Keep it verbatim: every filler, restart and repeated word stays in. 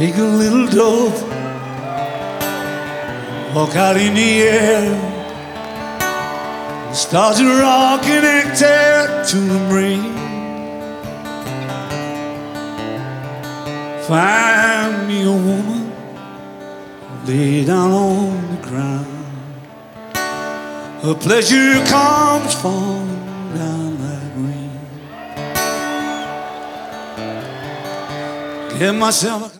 Take a little dope, walk out in the air, start to rock and nectar to the brain. Find me a woman, lay down on the ground. Her pleasure comes falling down like rain. Get myself a